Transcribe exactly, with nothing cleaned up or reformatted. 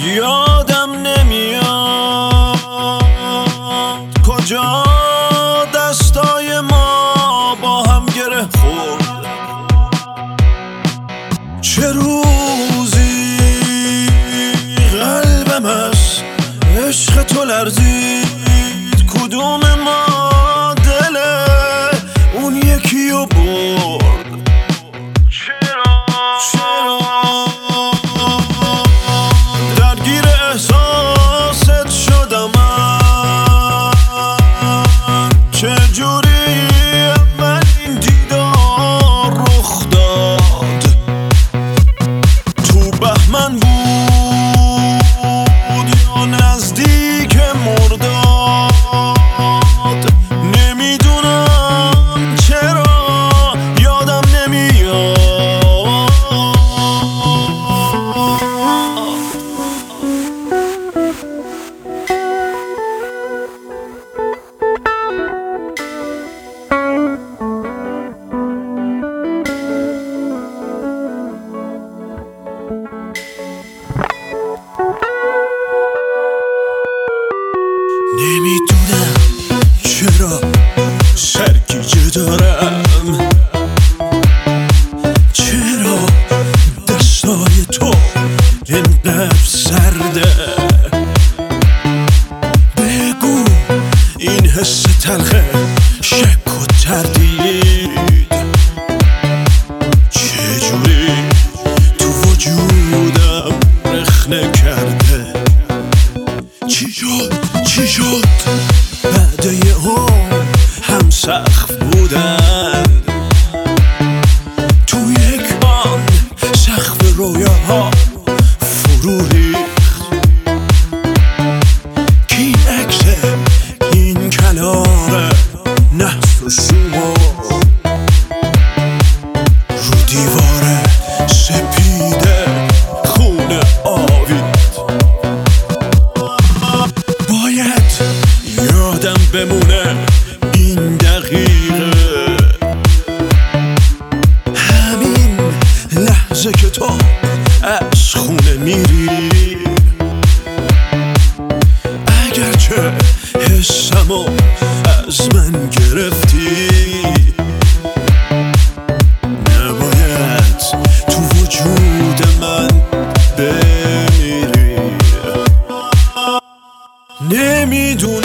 یادم نمیاد کجا دستای ما با هم گره خورد. چه روزی قلبم از عشق تو لرزید، کدوم ما دل اون یکی رو برد. درگیر احساست شدم من، چجوری اولین دیدار رخ داد. تو بهمن بود یا نزدیک مرداد، نمیدونم چرا یادم نمیاد. نمیدونم چرا سرگیجه دارم، چرا دستای تو اینقدر سرده. بگو این حس تلخه شک و تردید چجوری تو وجودم رخنه کرده. چی شد چی شد بعد یه هم هم سقف بودن، تو یک بان سقف رویاها فرو ریخت. کی عکس این کنار نحس و شما رو دیوار سپیده خونه آوید. باید یادم بمونه این دقیقه، همین لحظه که تو از خونه میری. اگرچه حسمو از من گرفتی، نباید تو وجود من بمیری. نمیدونم